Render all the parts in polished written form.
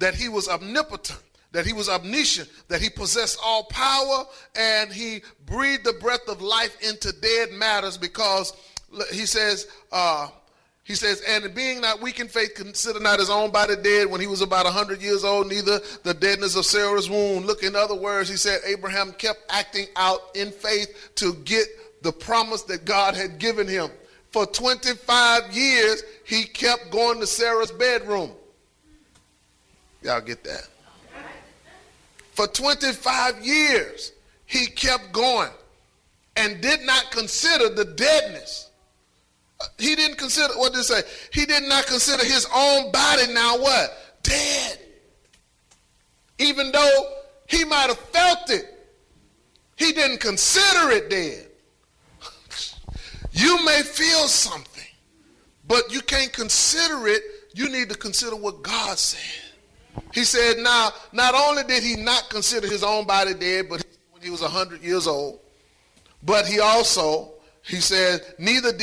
that he was omnipotent, that he was omniscient, that he possessed all power, and he breathed the breath of life into dead matters, because he says, and being not weak in faith, consider not his own body dead when he was about 100 years old, neither the deadness of Sarah's womb. Look, in other words, he said Abraham kept acting out in faith to get the promise that God had given him. For 25 years, he kept going to Sarah's bedroom. Y'all get that? For 25 years, he kept going and did not consider the deadness. He didn't consider, what did it say? He did not consider his own body now what? Dead. Even though he might have felt it, he didn't consider it dead. You may feel something, but you can't consider it. You need to consider what God said. He said, now, not only did he not consider his own body dead, but when he was 100 years old, but he said, neither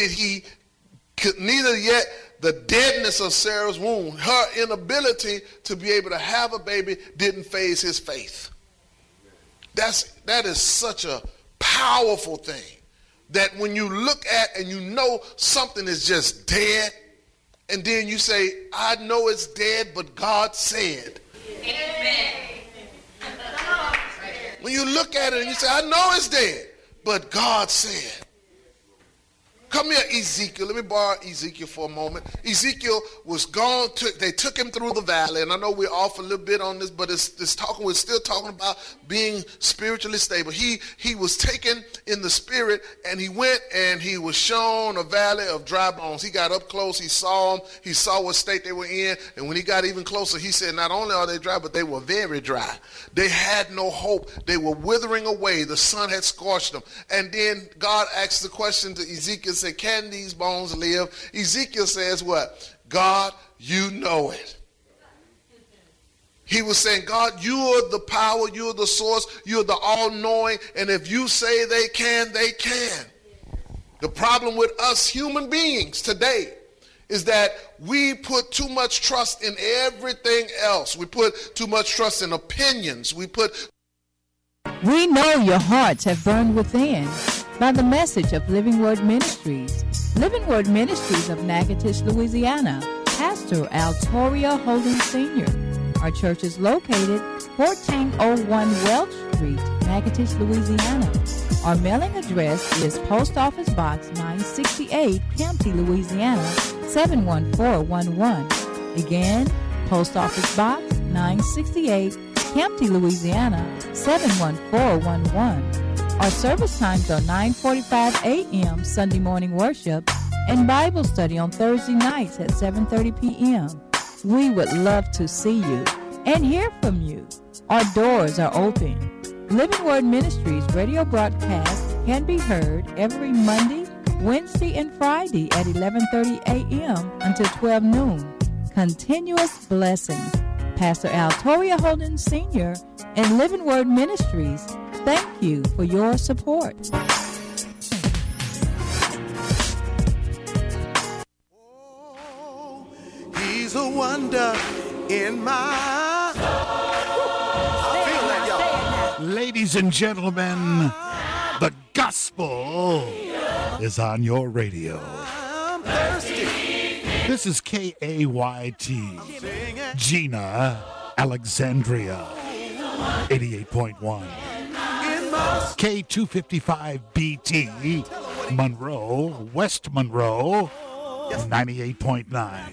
yet the deadness of Sarah's womb, her inability to be able to have a baby, didn't phase his faith. That is such a powerful thing, that when you look at and you know something is just dead, and then you say, I know it's dead, but God said. Amen. When you look at it and you say, I know it's dead, but God said. Come here, Ezekiel. Let me borrow Ezekiel for a moment. Ezekiel was gone. They took him through the valley, and I know we're off a little bit on this, but we're still talking about being spiritually stable. He was taken in the spirit, and he went and he was shown a valley of dry bones. He got up close. He saw them. He saw what state they were in, and when he got even closer, he said, not only are they dry, but they were very dry. They had no hope. They were withering away. The sun had scorched them. And then God asked the question to Ezekiel, say, can these bones live? Ezekiel says what? God, you know it. He was saying, God, you are the power, you are the source, you are the all-knowing, and if you say they can, they can. The problem with us human beings today is that we put too much trust in everything else. We put too much trust in opinions. We know your hearts have burned within by the message of Living Word Ministries. Living Word Ministries of Natchitoches, Louisiana. Pastor Altoria Holden Sr. Our church is located 1401 Welch Street, Natchitoches, Louisiana. Our mailing address is Post Office Box 968, Campty, Louisiana 71411. Again, Post Office Box 968, Campty, Louisiana 71411. Our service times are 9:45 a.m. Sunday morning worship and Bible study on Thursday nights at 7:30 p.m. We would love to see you and hear from you. Our doors are open. Living Word Ministries radio broadcast can be heard every Monday, Wednesday, and Friday at 11:30 a.m. until 12 noon. Continuous blessings. Pastor Altoria Holden Sr. and Living Word Ministries, thank you for your support. Oh, he's a wonder in my soul. I feel that, y'all. Ladies and gentlemen, the gospel is on your radio. I'm thirsty. This is KAYT, Gina, Alexandria, 88.1. K255BT, Monroe, West Monroe, 98.9.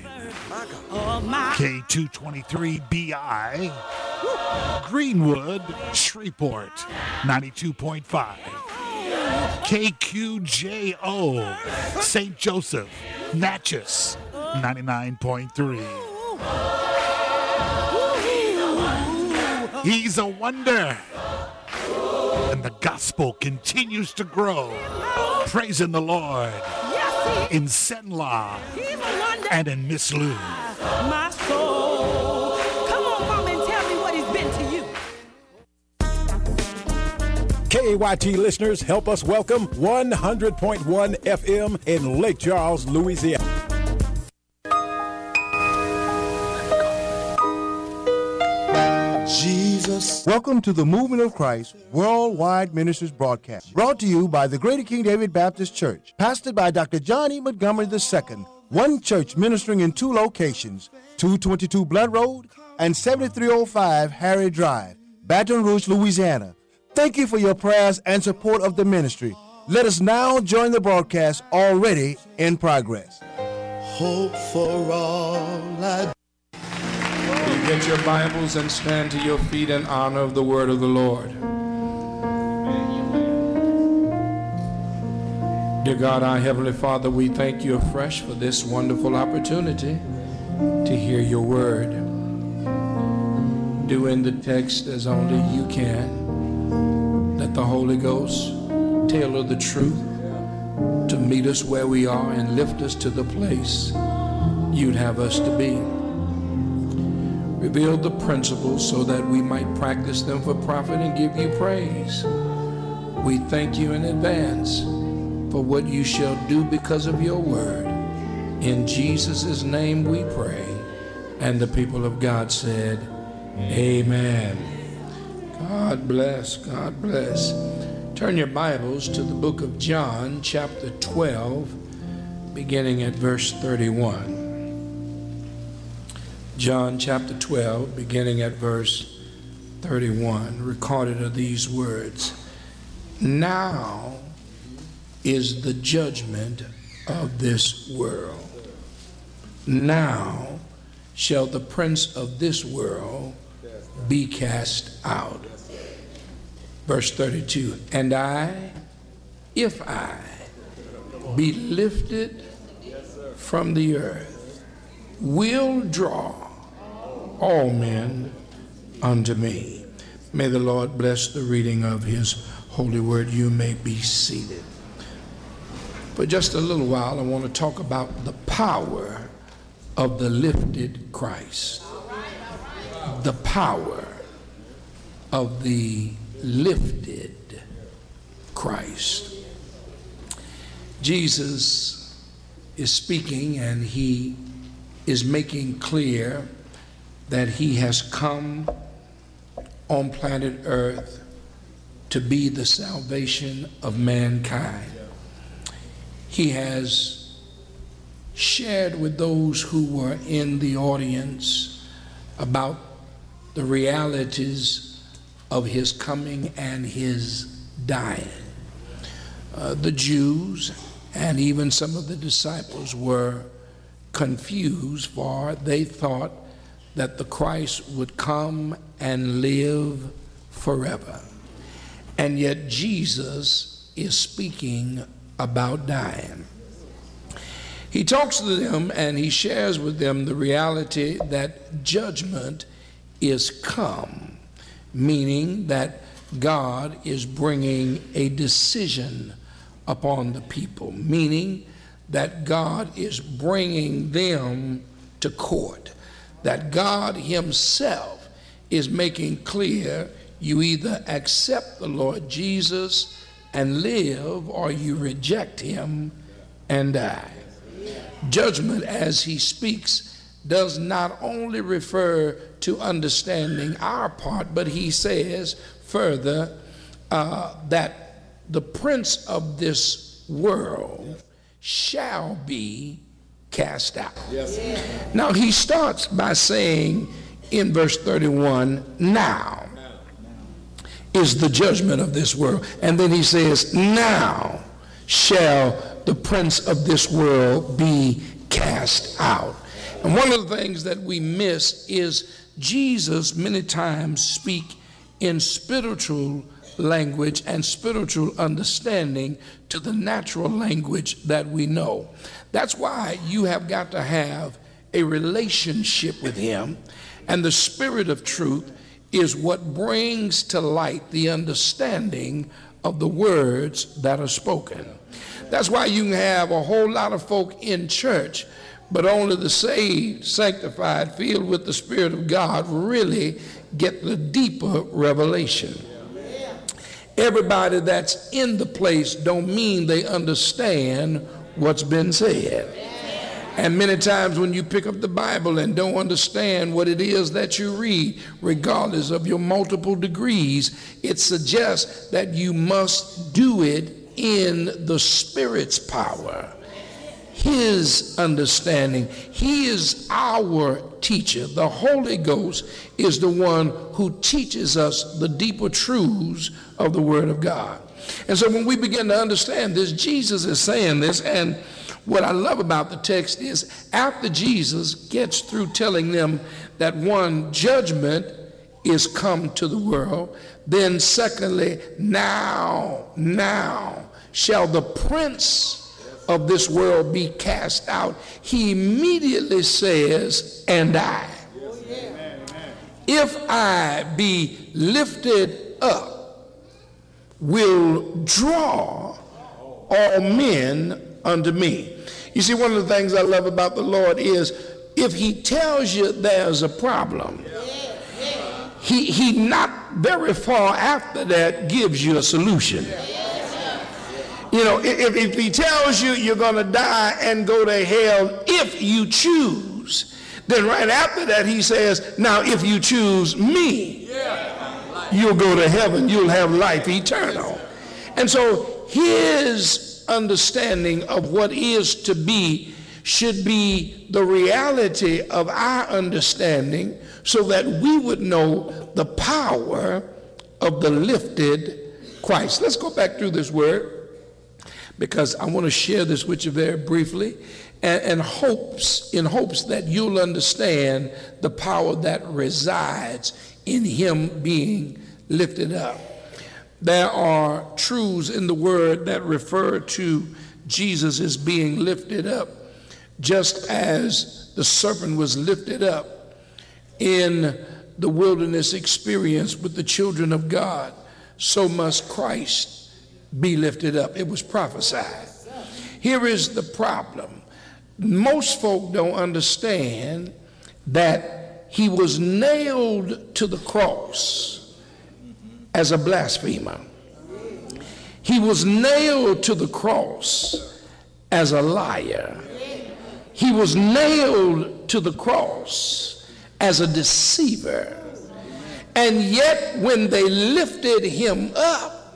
K223BI, Greenwood, Shreveport, 92.5. KQJO, St. Joseph, Natchez, 99.3. He's a wonder. And the gospel continues to grow. Praising the Lord in Senla and in Miss Lou. My soul. Come on, Mama, and tell me what he's been to you. KAYT listeners, help us welcome 100.1 FM in Lake Charles, Louisiana. Jesus. Welcome to the Movement of Christ Worldwide Ministries broadcast, brought to you by the Greater King David Baptist Church, pastored by Dr. John E. Montgomery II, one church ministering in two locations, 222 Blunt Road and 7305 Harry Drive, Baton Rouge, Louisiana. Thank you for your prayers and support of the ministry. Let us now join the broadcast already in progress. Hope for all I You get your Bibles and stand to your feet in honor of the word of the Lord. Dear God, our Heavenly Father, we thank you afresh for this wonderful opportunity to hear your word. Do in the text as only you can. Let the Holy Ghost tailor the truth to meet us where we are and lift us to the place you'd have us to be. Reveal the principles so that we might practice them for profit and give you praise. We thank you in advance for what you shall do because of your word. In Jesus' name we pray. And the people of God said, amen. God bless. God bless. Turn your Bibles to the book of John, chapter 12, beginning at verse 31. John chapter 12, beginning at verse 31, recorded are these words. Now is the judgment of this world. Now shall the prince of this world be cast out. Verse 32, and I, if I be lifted from the earth, will draw all men unto me. May the Lord bless the reading of his holy word. You may be seated. For just a little while, I want to talk about the power of the lifted Christ. The power of the lifted Christ. Jesus is speaking, and he is making clear that he has come on planet Earth to be the salvation of mankind. He has shared with those who were in the audience about the realities of his coming and his dying. The Jews and even some of the disciples were confused, for they thought that the Christ would come and live forever. And yet Jesus is speaking about dying. He talks to them and he shares with them the reality that judgment is come, meaning that God is bringing a decision upon the people, meaning that God is bringing them to court, that God himself is making clear you either accept the Lord Jesus and live, or you reject him and die. Judgment, as he speaks, does not only refer to understanding our part, but he says further that the prince of this world shall be cast out. Yes. Now he starts by saying in verse 31, now is the judgment of this world. And then he says, now shall the prince of this world be cast out. And one of the things that we miss is Jesus many times speak in spiritual language and spiritual understanding to the natural language that we know. That's why you have got to have a relationship with him, and the Spirit of truth is what brings to light the understanding of the words that are spoken. That's why you can have a whole lot of folk in church, but only the saved, sanctified, filled with the Spirit of God really get the deeper revelation. Everybody that's in the place don't mean they understand what's been said. And many times when you pick up the Bible and don't understand what it is that you read, regardless of your multiple degrees, it suggests that you must do it in the Spirit's power, His understanding. He is our teacher. The Holy Ghost is the one who teaches us the deeper truths of the Word of God. And so when we begin to understand this, Jesus is saying this, and what I love about the text is after Jesus gets through telling them that one, judgment is come to the world, then secondly, now shall the prince of this world be cast out. He immediately says, and I. If I be lifted up, will draw all men unto me. You see, one of the things I love about the Lord is if he tells you there's a problem, he not very far after that gives you a solution. You know, if he tells you you're going to die and go to hell if you choose, then right after that he says, now if you choose me, you'll go to heaven, you'll have life eternal. And so his understanding of what is to be should be the reality of our understanding, so that we would know the power of the lifted Christ. Let's go back through this word, because I want to share this with you very briefly, and in hopes that you'll understand the power that resides in him being lifted up. There are truths in the word that refer to Jesus as being lifted up, just as the serpent was lifted up in the wilderness experience with the children of God, so must Christ be lifted up. It was prophesied. Here is the problem. Most folk don't understand that he was nailed to the cross as a blasphemer. He was nailed to the cross as a liar. He was nailed to the cross as a deceiver. And yet when they lifted him up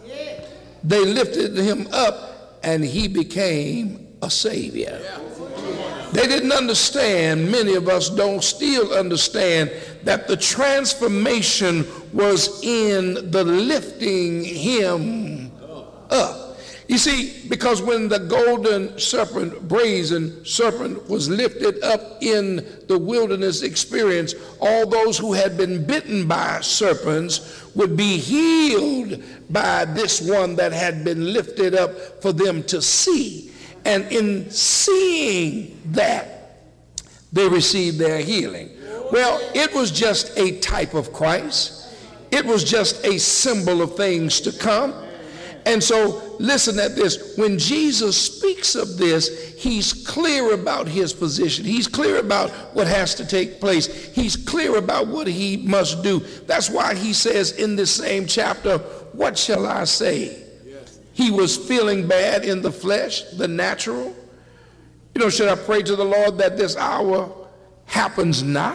and he became a savior. They didn't understand, many of us don't still understand, that the transformation was in the lifting him up. You see, because when the golden serpent, brazen serpent, was lifted up in the wilderness experience, all those who had been bitten by serpents would be healed by this one that had been lifted up for them to see. And in seeing that, they received their healing. Well, it was just a type of Christ. It was just a symbol of things to come. And so listen at this. When Jesus speaks of this, he's clear about his position. He's clear about what has to take place. He's clear about what he must do. That's why he says in this same chapter, what shall I say? He was feeling bad in the flesh, the natural. You know, should I pray to the Lord that this hour happens not?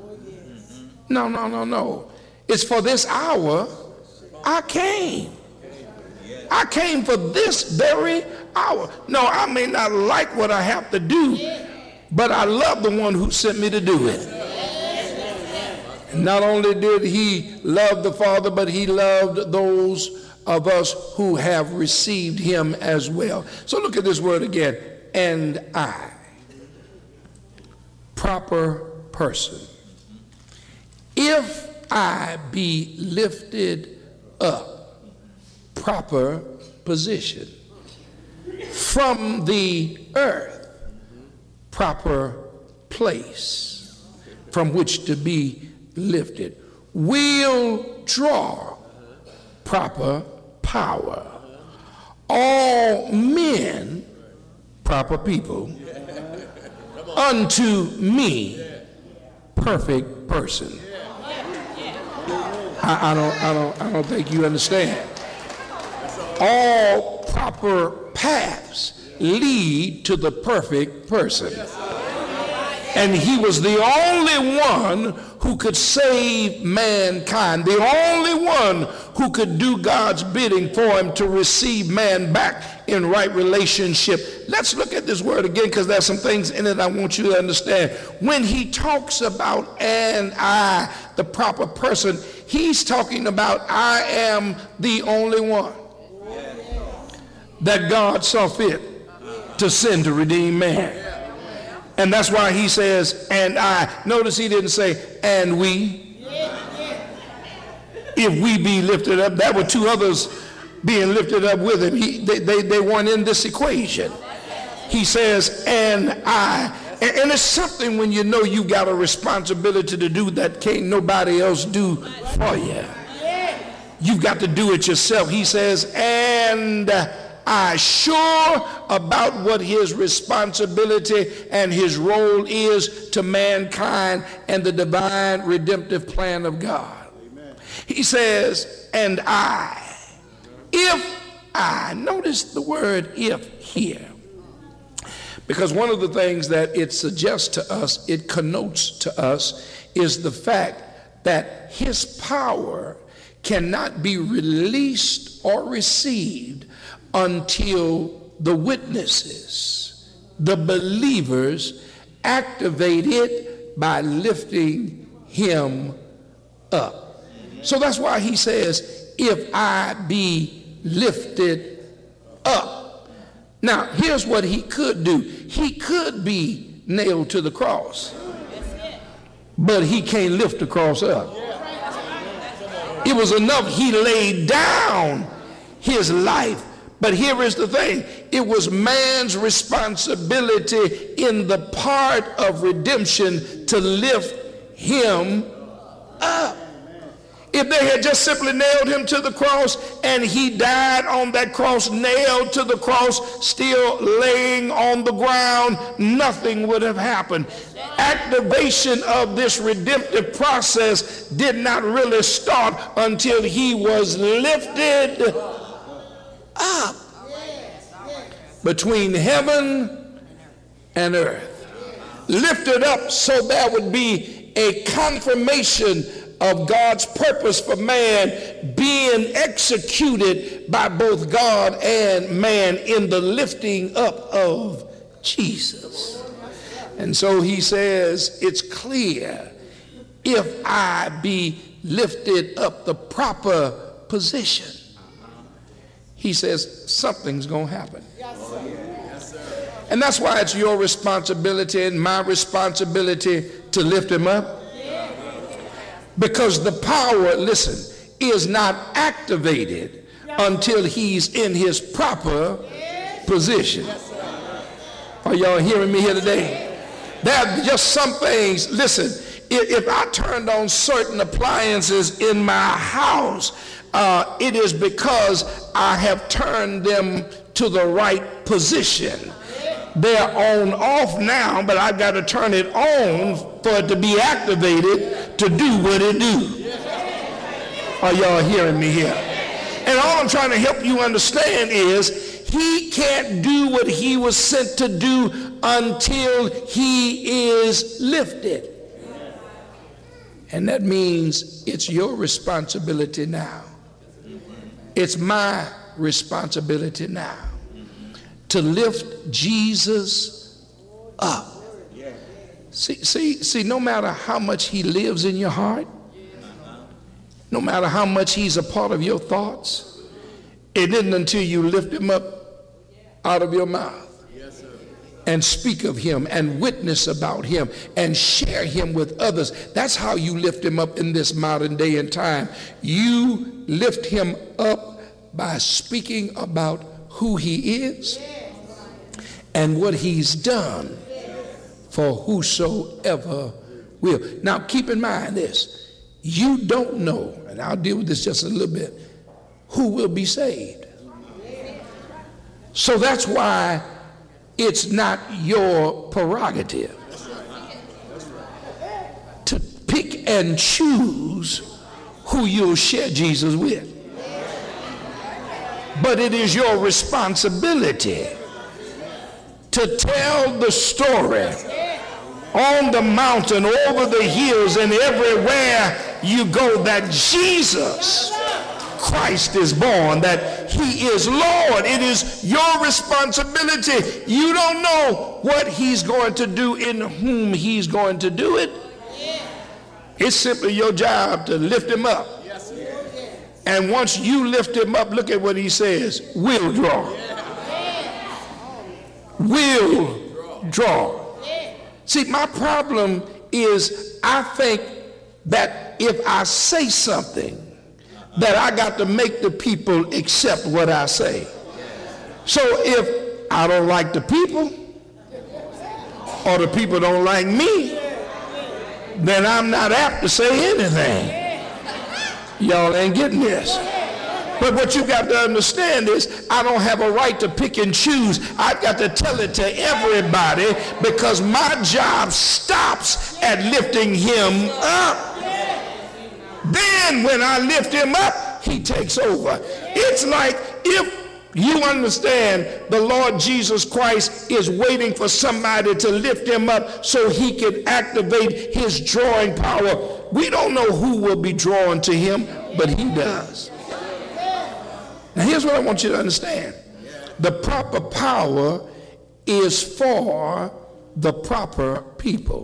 No. It's for this hour I came. I came for this very hour. No, I may not like what I have to do, but I love the one who sent me to do it. And not only did he love the Father, but he loved those of us who have received him as well. So look at this word again. And I. Proper person. If I be lifted up, proper position, from the earth, proper place from which to be lifted, will draw proper power, all men, proper people, unto me, perfect person. I don't think you understand. All proper paths lead to the perfect person. And he was the only one who could save mankind, the only one who could do God's bidding for him to receive man back in right relationship. Let's look at this word again, because there's some things in it I want you to understand. When he talks about "and I," the proper person, he's talking about I am the only one that God saw fit to send to redeem man. And that's why he says, "and I." Notice he didn't say, "and we." If we be lifted up, there were two others being lifted up with him. They weren't in this equation. He says, "and I." And it's something when you know you got a responsibility to do that can't nobody else do for you. You've got to do it yourself. He says, "and I," sure about what his responsibility and his role is to mankind and the divine redemptive plan of God. Amen. He says, "and I, if I," notice the word "if" here, because one of the things that it suggests to us, it connotes to us, is the fact that his power cannot be released or received until the witnesses, the believers, activate it by lifting him up. So that's why he says, "if I be lifted up." Now, here's what he could do. He could be nailed to the cross, but he can't lift the cross up. It was enough he laid down his life. But here is the thing. It was man's responsibility in the part of redemption to lift him up. If they had just simply nailed him to the cross and he died on that cross, nailed to the cross, still laying on the ground, nothing would have happened. Activation of this redemptive process did not really start until he was lifted up between heaven and earth. Lifted up so there would be a confirmation of God's purpose for man being executed by both God and man in the lifting up of Jesus. And so he says, it's clear, if I be lifted up, the proper position, he says something's going to happen. And that's why it's your responsibility and my responsibility to lift him up. Because the power, listen, is not activated until he's in his proper position. Are y'all hearing me here today? There are just some things, listen, if I turned on certain appliances in my house, it is because I have turned them to the right position. They're on off now, but I've got to turn it on for it to be activated to do what it do. Are y'all hearing me here? And all I'm trying to help you understand is he can't do what he was sent to do until he is lifted. And that means it's your responsibility now. It's my responsibility now to lift Jesus up. See, no matter how much he lives in your heart, no matter how much he's a part of your thoughts, it isn't until you lift him up out of your mouth and speak of him and witness about him and share him with others. That's how you lift him up in this modern day and time. You lift him up by speaking about who he is and what he's done for whosoever will. Now keep in mind this, you don't know, and I'll deal with this just a little bit, who will be saved. So that's why it's not your prerogative to pick and choose who you'll share Jesus with. But it is your responsibility to tell the story on the mountain, over the hills, and everywhere you go, that Jesus Christ is born, that he is Lord. It is your responsibility. You don't know what he's going to do, in whom he's going to do it. It's simply your job to lift him up. And once you lift him up, look at what he says: will draw. Will draw. See, my problem is I think that if I say something, that I got to make the people accept what I say. So if I don't like the people, or the people don't like me, then I'm not apt to say anything. Y'all ain't getting this. But what you got to understand is I don't have a right to pick and choose. I've got to tell it to everybody, because my job stops at lifting him up. Then when I lift him up, he takes over. It's like, if you understand, the Lord Jesus Christ is waiting for somebody to lift him up so he can activate his drawing power. We don't know who will be drawn to him, but he does. Now here's what I want you to understand. The proper power is for the proper people.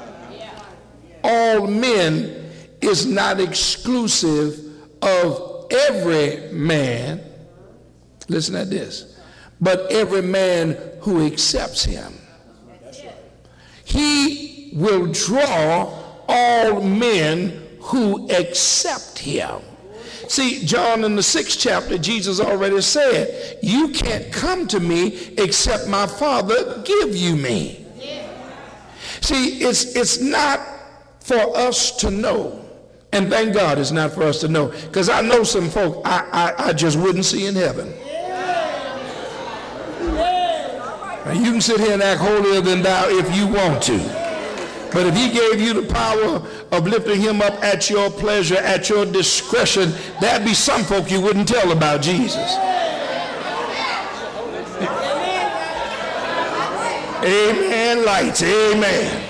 All men is not exclusive of every man. Listen to this. But every man who accepts him. He will draw all men who accept him. See, John in the 6th chapter, Jesus already said, you can't come to me except my Father give you me. See, it's not for us to know. And thank God it's not for us to know. Because I know some folk I just wouldn't see in heaven. Now, you can sit here and act holier than thou if you want to. But if he gave you the power of lifting him up at your pleasure, at your discretion, there'd be some folk you wouldn't tell about Jesus. Amen, lights, amen.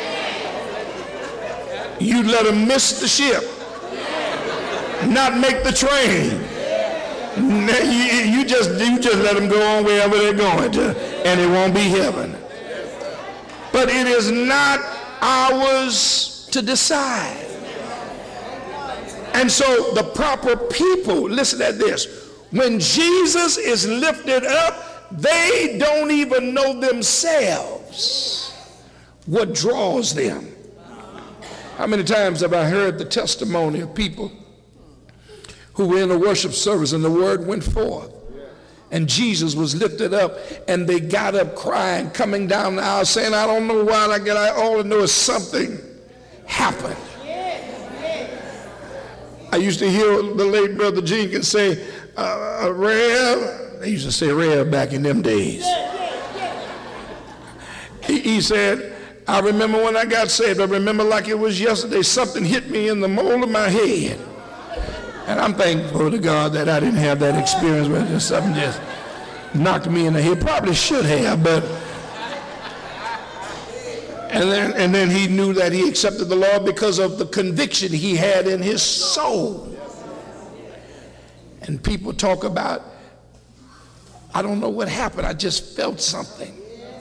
You'd let them miss the ship, not make the train. You just let them go on wherever they're going to, and it won't be heaven. But it is not ours to decide. And so the proper people, listen at this, when Jesus is lifted up, they don't even know themselves what draws them. How many times have I heard the testimony of people who were in a worship service and the word went forth and Jesus was lifted up and they got up crying, coming down the aisle saying, I don't know why all I know is something happened. I used to hear the late Brother Jenkins say, Rev, they used to say Rev back in them days. He said, I remember when I got saved, I remember like it was yesterday, something hit me in the mole of my head. And I'm thankful to God that I didn't have that experience where just something just knocked me in the head. Probably should have, but and then he knew that he accepted the Lord because of the conviction he had in his soul. And people talk about, I don't know what happened, I just felt something.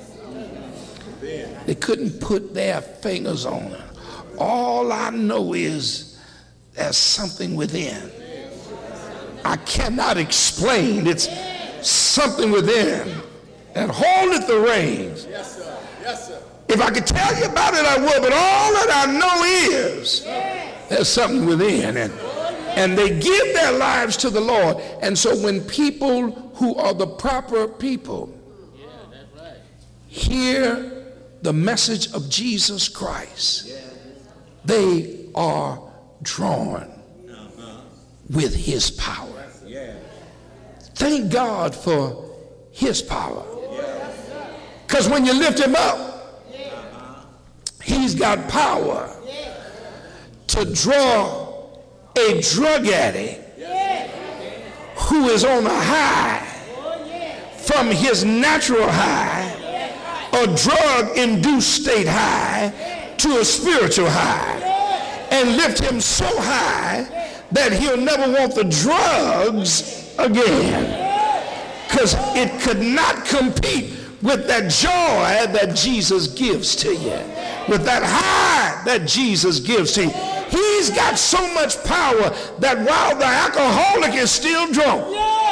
They couldn't put their fingers on it. All I know is there's something within. I cannot explain. It's something within that holdeth the reins. Yes, sir. Yes, sir. If I could tell you about it, I would, but all that I know is there's something within. And they give their lives to the Lord. And so when people who are the proper people hear the message of Jesus Christ, they are drawn with his power. Thank God for his power. Because when you lift him up, he's got power to draw a drug addict who is on a high from his natural high a drug-induced state high to a spiritual high and lift him so high that he'll never want the drugs again, because it could not compete with that joy that Jesus gives to you, with that high that Jesus gives to you. He's got so much power that while the alcoholic is still drunk,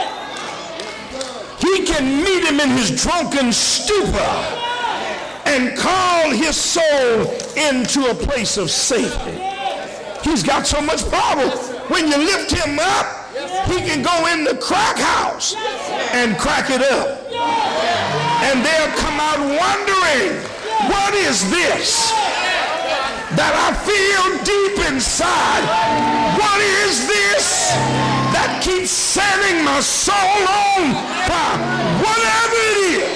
he can meet him in his drunken stupor and call his soul into a place of safety. He's got so much power. When you lift him up, he can go in the crack house and crack it up. And they'll come out wondering, what is this that I feel deep inside? What is this that keeps setting my soul on fire? Whatever it is,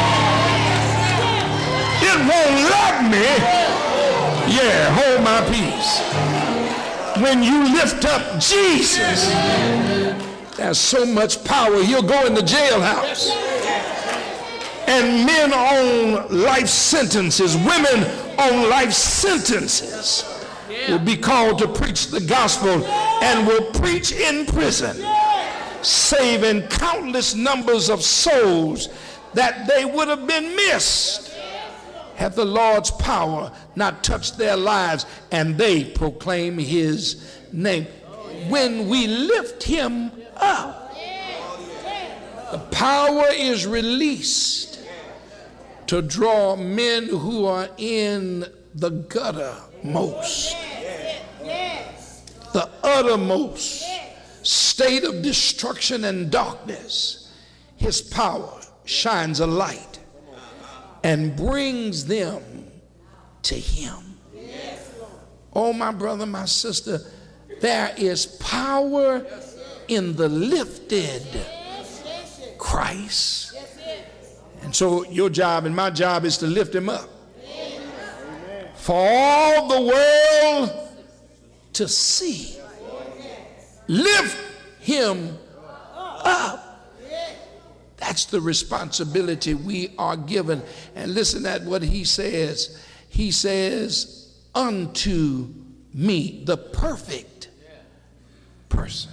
it won't let me. Yeah, hold my peace. When you lift up Jesus, there's so much power. You'll go in the jailhouse, and men on life sentences, women on life sentences will be called to preach the gospel and will preach in prison, saving countless numbers of souls that they would have been missed had the Lord's power not touched their lives and they proclaim his name. When we lift him up, the power is released to draw men who are in the guttermost, the uttermost state of destruction and darkness. His power shines a light and brings them to him. Oh, my brother, my sister, there is power in the lifted Christ. And so your job and my job is to lift him up for all the world to see. Lift him up. That's the responsibility we are given. And listen at what he says. He says, unto me, the perfect person.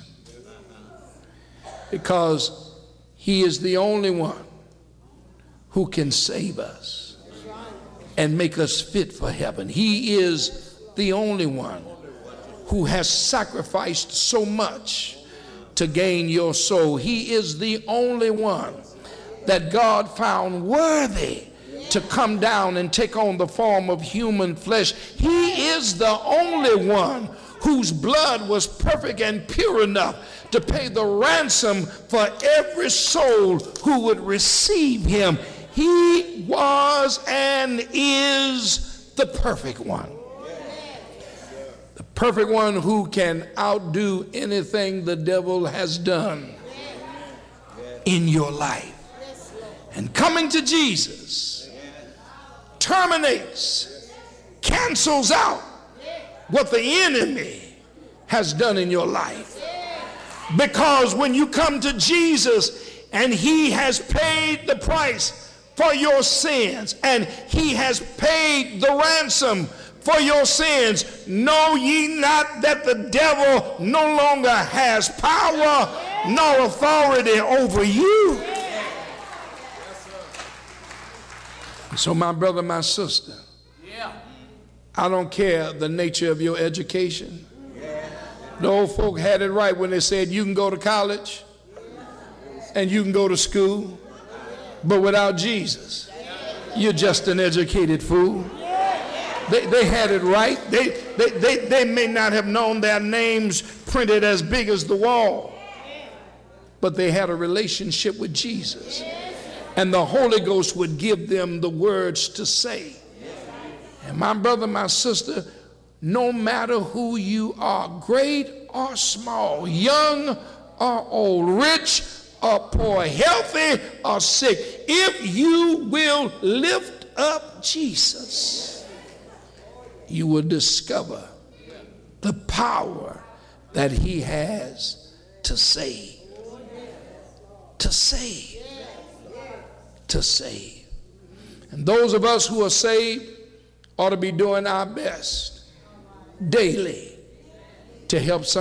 Because he is the only one who can save us and make us fit for heaven. He is the only one who has sacrificed so much to gain your soul. He is the only one that God found worthy to come down and take on the form of human flesh. He is the only one whose blood was perfect and pure enough to pay the ransom for every soul who would receive him. He was and is the perfect one. The perfect one who can outdo anything the devil has done in your life. And coming to Jesus terminates, cancels out what the enemy has done in your life. Because when you come to Jesus and he has paid the price for your sins and he has paid the ransom for your sins, know ye not that the devil no longer has power nor authority over you? So my brother, my sister, I don't care the nature of your education. The old folk had it right when they said you can go to college and you can go to school, but without Jesus, you're just an educated fool. They had it right. They may not have known their names printed as big as the wall, but they had a relationship with Jesus. And the Holy Ghost would give them the words to say. And my brother, my sister, no matter who you are, great or small, young or old, rich or poor, healthy or sick, if you will lift up Jesus, you will discover the power that he has to save. To save. To save. And those of us who are saved ought to be doing our best daily to help some